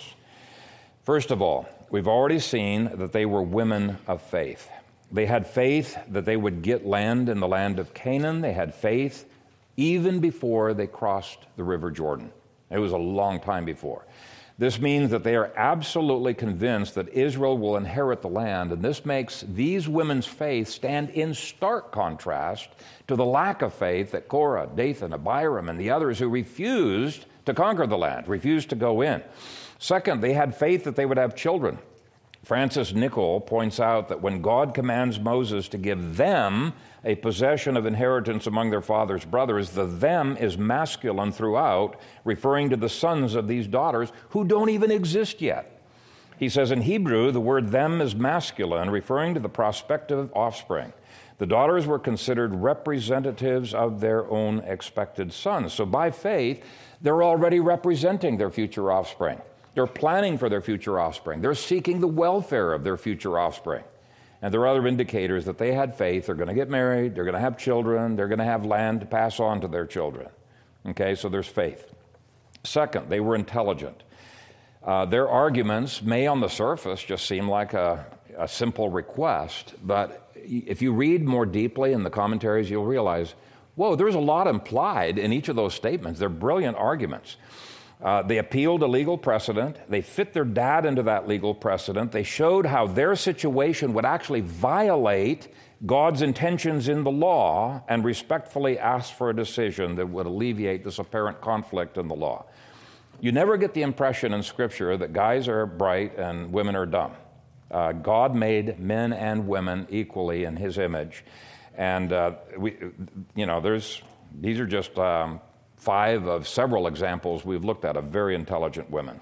First of all, we've already seen that they were women of faith. They had faith that they would get land in the land of Canaan. They had faith even before they crossed the River Jordan. It was a long time before. This means that they are absolutely convinced that Israel will inherit the land, and this makes these women's faith stand in stark contrast to the lack of faith that Korah, Dathan, Abiram, and the others who refused to conquer the land, refused to go in. Second, they had faith that they would have children. Francis Nichol points out that when God commands Moses to give them a possession of inheritance among their father's brothers, the them is masculine throughout, referring to the sons of these daughters who don't even exist yet. He says in Hebrew, the word them is masculine, referring to the prospective offspring. The daughters were considered representatives of their own expected sons. So by faith, they're already representing their future offspring. They're planning for their future offspring. They're seeking the welfare of their future offspring. And there are other indicators that they had faith. They're going to get married. They're going to have children. They're going to have land to pass on to their children. Okay, so there's faith. Second, they were intelligent. Uh, their arguments may on the surface just seem like a, a simple request, but if you read more deeply in the commentaries, you'll realize, whoa, there's a lot implied in each of those statements. They're brilliant arguments. Uh, they appealed to legal precedent. They fit their dad into that legal precedent. They showed how their situation would actually violate God's intentions in the law and respectfully asked for a decision that would alleviate this apparent conflict in the law. You never get the impression in Scripture that guys are bright and women are dumb. Uh, God made men and women equally in His image. And, uh, we, you know, there's these are just... Um, Five of several examples we've looked at of very intelligent women.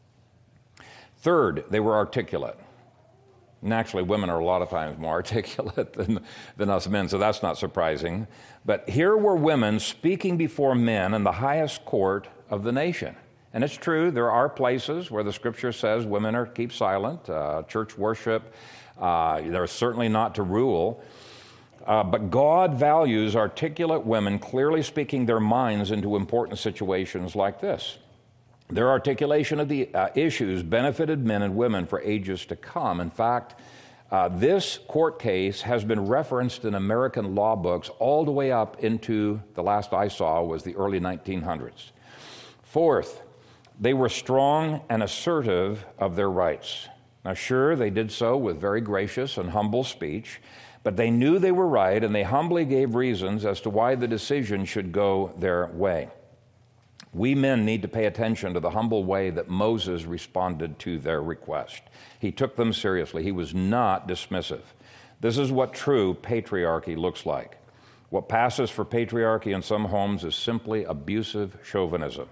Third, they were articulate. And actually, women are a lot of times more articulate than, than us men, so that's not surprising. But here were women speaking before men in the highest court of the nation. And it's true, there are places where the Scripture says women are to keep silent, uh, church worship, uh, they're certainly not to rule. Uh, but God values articulate women clearly speaking their minds into important situations like this. Their articulation of the uh, issues benefited men and women for ages to come. In fact, uh, this court case has been referenced in American law books all the way up into, the last I saw was the early nineteen hundreds. Fourth, they were strong and assertive of their rights. Now, sure, they did so with very gracious and humble speech, but they knew they were right, and they humbly gave reasons as to why the decision should go their way. We men need to pay attention to the humble way that Moses responded to their request. He took them seriously. He was not dismissive. This is what true patriarchy looks like. What passes for patriarchy in some homes is simply abusive chauvinism.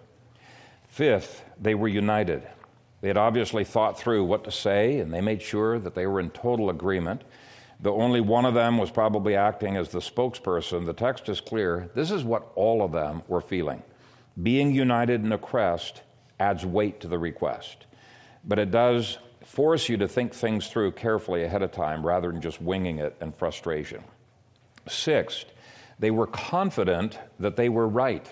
Fifth, they were united. They had obviously thought through what to say, and they made sure that they were in total agreement. Though only one of them was probably acting as the spokesperson, the text is clear. This is what all of them were feeling. Being united in a request adds weight to the request, but it does force you to think things through carefully ahead of time rather than just winging it in frustration. Sixth, they were confident that they were right.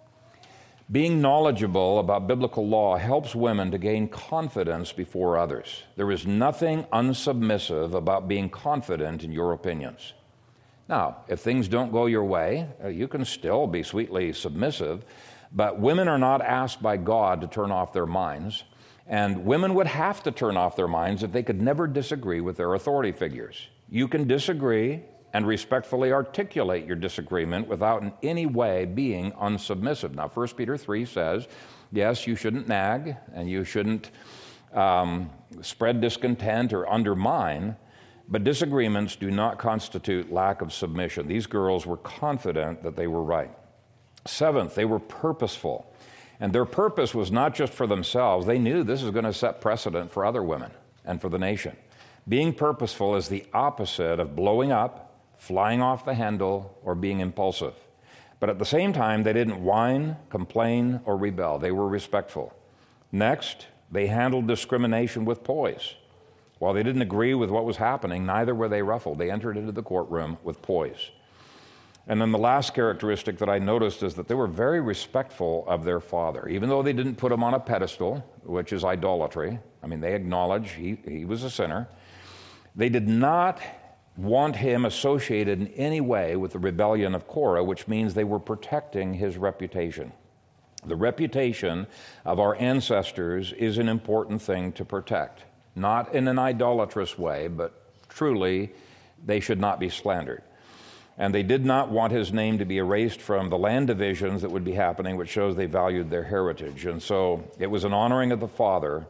Being knowledgeable about biblical law helps women to gain confidence before others. There is nothing unsubmissive about being confident in your opinions. Now, if things don't go your way, you can still be sweetly submissive, but women are not asked by God to turn off their minds, and women would have to turn off their minds if they could never disagree with their authority figures. You can disagree and respectfully articulate your disagreement without in any way being unsubmissive. Now, First Peter three says, yes, you shouldn't nag, and you shouldn't um, spread discontent or undermine, but disagreements do not constitute lack of submission. These girls were confident that they were right. Seventh, they were purposeful, and their purpose was not just for themselves. They knew this is going to set precedent for other women and for the nation. Being purposeful is the opposite of blowing up, flying off the handle, or being impulsive. But at the same time, they didn't whine, complain, or rebel. They were respectful. Next, they handled discrimination with poise. While they didn't agree with what was happening, neither were they ruffled. They entered into the courtroom with poise. And then the last characteristic that I noticed is that they were very respectful of their father. Even though they didn't put him on a pedestal, which is idolatry, I mean, they acknowledge he, he was a sinner, they did not want him associated in any way with the rebellion of Korah, which means they were protecting his reputation. The reputation of our ancestors is an important thing to protect, not in an idolatrous way, but truly they should not be slandered. And they did not want his name to be erased from the land divisions that would be happening, which shows they valued their heritage. And so it was an honoring of the father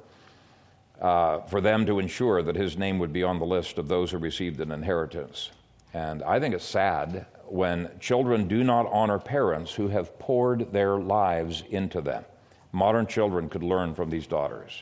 Uh, for them to ensure that his name would be on the list of those who received an inheritance. And I think it's sad when children do not honor parents who have poured their lives into them. Modern children could learn from these daughters.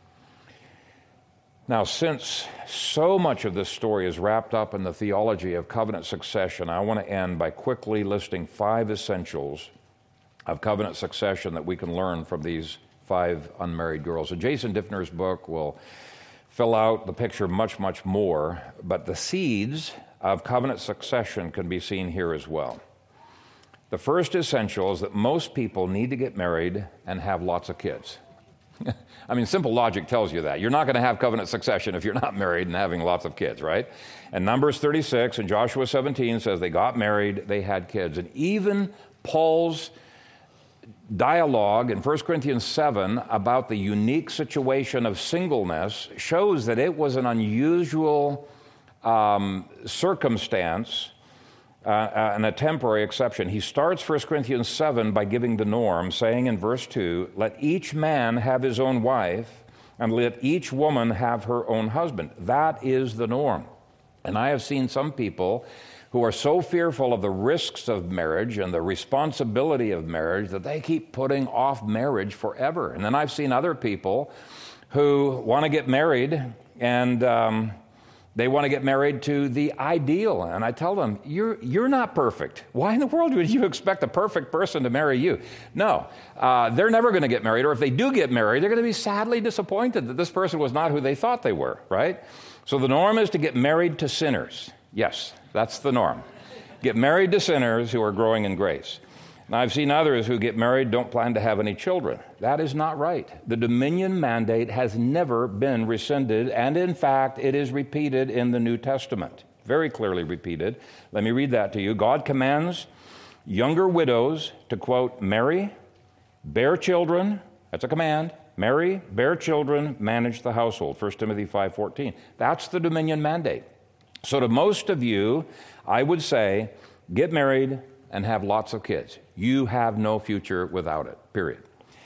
Now, since so much of this story is wrapped up in the theology of covenant succession, I want to end by quickly listing five essentials of covenant succession that we can learn from these five unmarried girls. And Jason Diffner's book will fill out the picture much, much more, but the seeds of covenant succession can be seen here as well. The first essential is that most people need to get married and have lots of kids. I mean, simple logic tells you that. You're not going to have covenant succession if you're not married and having lots of kids, right? And Numbers thirty-six and Joshua seventeen says they got married, they had kids. And even Paul's dialogue in First Corinthians seven about the unique situation of singleness shows that it was an unusual um, circumstance uh, uh, and a temporary exception. He starts First Corinthians seven by giving the norm, saying in verse two, let each man have his own wife, and let each woman have her own husband. That is the norm. And I have seen some people who are so fearful of the risks of marriage and the responsibility of marriage that they keep putting off marriage forever. And then I've seen other people who want to get married, and um, they want to get married to the ideal. And I tell them, you're, you're not perfect. Why in the world would you expect a perfect person to marry you? No, uh, they're never going to get married. Or if they do get married, they're going to be sadly disappointed that this person was not who they thought they were, right? So the norm is to get married to sinners. Yes, that's the norm. Get married to sinners who are growing in grace. Now, I've seen others who get married, don't plan to have any children. That is not right. The dominion mandate has never been rescinded, and in fact, it is repeated in the New Testament. Very clearly repeated. Let me read that to you. God commands younger widows to, quote, marry, bear children, that's a command, marry, bear children, manage the household, First Timothy five fourteen. That's the dominion mandate. So to most of you, I would say, get married, and have lots of kids. You have no future without it, period.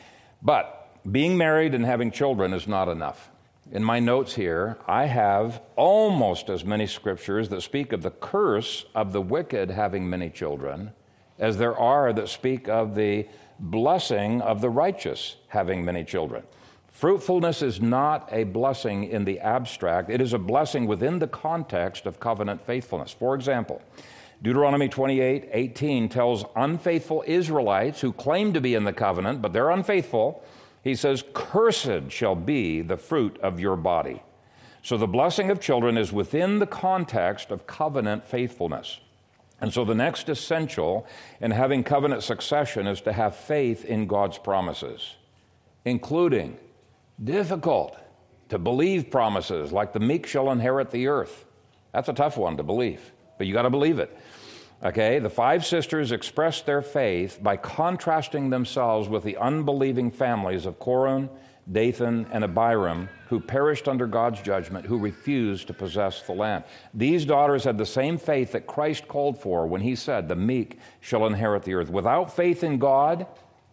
But being married and having children is not enough. In my notes here, I have almost as many scriptures that speak of the curse of the wicked having many children as there are that speak of the blessing of the righteous having many children. Fruitfulness is not a blessing in the abstract. It is a blessing within the context of covenant faithfulness. For example, Deuteronomy twenty-eight eighteen tells unfaithful Israelites who claim to be in the covenant, but they're unfaithful, he says, "Cursed shall be the fruit of your body." So the blessing of children is within the context of covenant faithfulness. And so the next essential in having covenant succession is to have faith in God's promises, including difficult to believe promises like the meek shall inherit the earth. That's a tough one to believe, but you got to believe it. Okay, the five sisters expressed their faith by contrasting themselves with the unbelieving families of Korah, Dathan, and Abiram, who perished under God's judgment, who refused to possess the land. These daughters had the same faith that Christ called for when he said, "The meek shall inherit the earth." Without faith in God,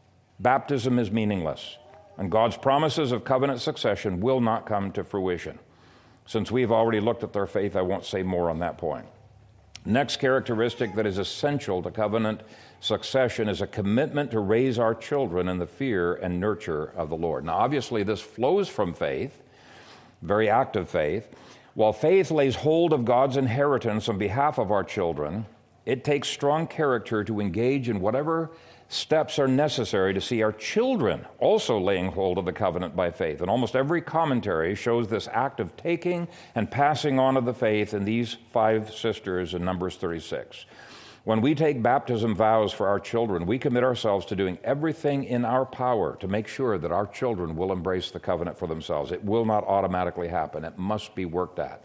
baptism is meaningless, and God's promises of covenant succession will not come to fruition. Since we've already looked at their faith, I won't say more on that point. Next characteristic that is essential to covenant succession is a commitment to raise our children in the fear and nurture of the Lord. Now, obviously, this flows from faith, very active faith. While faith lays hold of God's inheritance on behalf of our children, it takes strong character to engage in whatever steps are necessary to see our children also laying hold of the covenant by faith. And almost every commentary shows this act of taking and passing on of the faith in these five sisters in Numbers thirty-six. When we take baptism vows for our children, we commit ourselves to doing everything in our power to make sure that our children will embrace the covenant for themselves. It will not automatically happen. It must be worked at.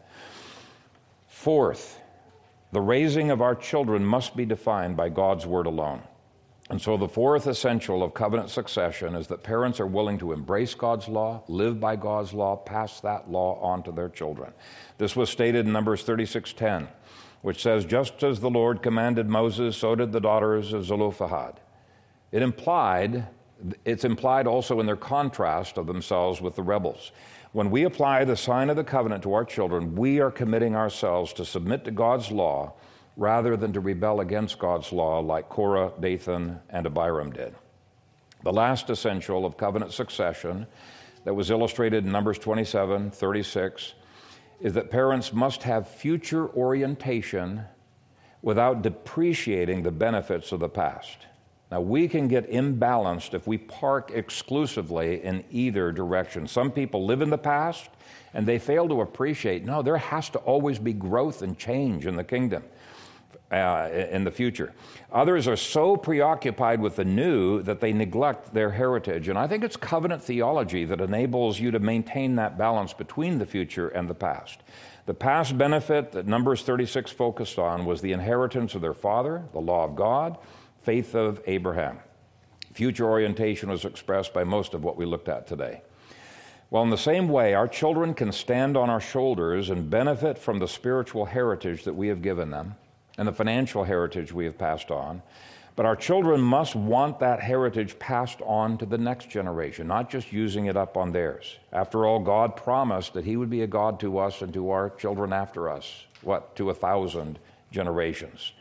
Fourth, the raising of our children must be defined by God's word alone. And so the fourth essential of covenant succession is that parents are willing to embrace God's law, live by God's law, pass that law on to their children. This was stated in Numbers thirty-six ten, which says, "Just as the Lord commanded Moses, so did the daughters of Zelophehad." It implied, it's implied also in their contrast of themselves with the rebels. When we apply the sign of the covenant to our children, we are committing ourselves to submit to God's law rather than to rebel against God's law like Korah, Dathan, and Abiram did. The last essential of covenant succession that was illustrated in Numbers twenty-seven thirty-six is that parents must have future orientation without depreciating the benefits of the past. Now, we can get imbalanced if we park exclusively in either direction. Some people live in the past and they fail to appreciate, no, there has to always be growth and change in the kingdom. Uh, in the future. Others are so preoccupied with the new that they neglect their heritage. And I think it's covenant theology that enables you to maintain that balance between the future and the past. The past benefit that Numbers thirty-six focused on was the inheritance of their father, the law of God, faith of Abraham. Future orientation was expressed by most of what we looked at today. Well, in the same way, our children can stand on our shoulders and benefit from the spiritual heritage that we have given them and the financial heritage we have passed on. But our children must want that heritage passed on to the next generation, not just using it up on theirs. After all, God promised that he would be a God to us and to our children after us, what, to a thousand generations.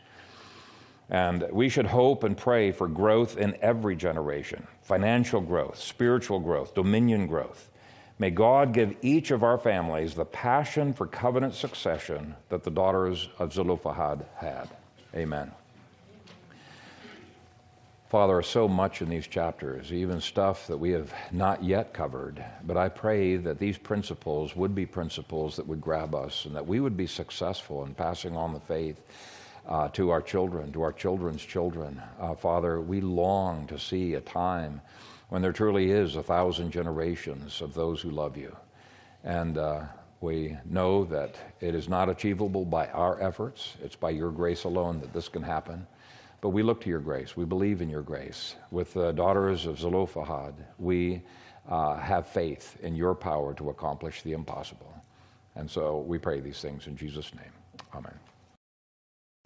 And we should hope and pray for growth in every generation, financial growth, spiritual growth, dominion growth. May God give each of our families the passion for covenant succession that the daughters of Zelophehad had. Amen. Father, so much in these chapters, even stuff that we have not yet covered, but I pray that these principles would be principles that would grab us and that we would be successful in passing on the faith uh, to our children, to our children's children. Uh, Father, we long to see a time when there truly is a thousand generations of those who love you. And uh, we know that it is not achievable by our efforts. It's by your grace alone that this can happen. But we look to your grace. We believe in your grace. With the daughters of Zelophehad, we uh, have faith in your power to accomplish the impossible. And so we pray these things in Jesus' name. Amen.